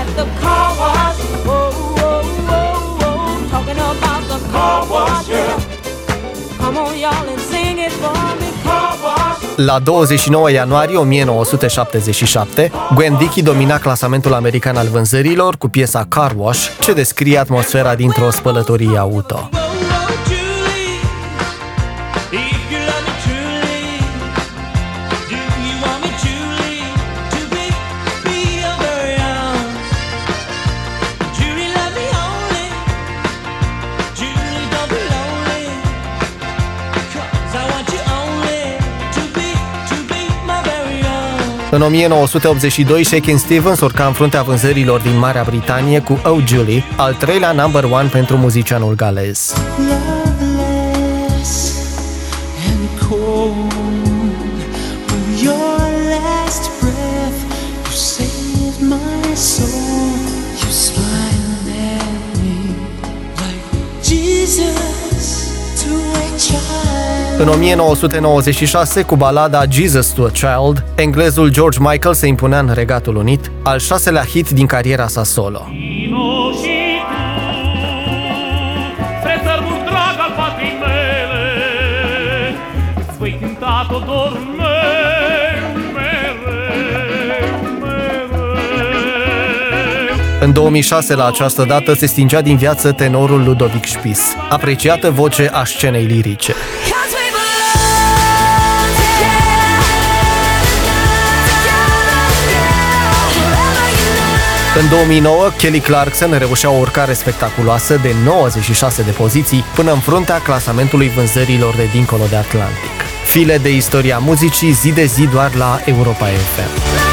at the car wash. Whoa, whoa, whoa, whoa. Talking about the car wash, yeah. Come on y'all and sing it for me. Car wash. La 29 ianuarie 1977, Gwen Dickey domina clasamentul american al vânzărilor cu piesa Car Wash, ce descrie atmosfera dintr-o spălătorie auto. În 1982, Shakin' Stevens urca în fruntea vânzărilor din Marea Britanie cu Oh Julie, al treilea number one pentru muzicianul galez. În 1996, cu balada Jesus to a Child, englezul George Michael se impunea în Regatul Unit, al 6-lea hit din cariera sa solo. În 2006, la această dată, se stingea din viață tenorul Ludovic Spies, apreciată voce a scenei lirice. În 2009, Kelly Clarkson reușea o urcare spectaculoasă de 96 de poziții până în fruntea clasamentului vânzărilor de dincolo de Atlantic. File de istoria muzicii zi de zi doar la Europa FM.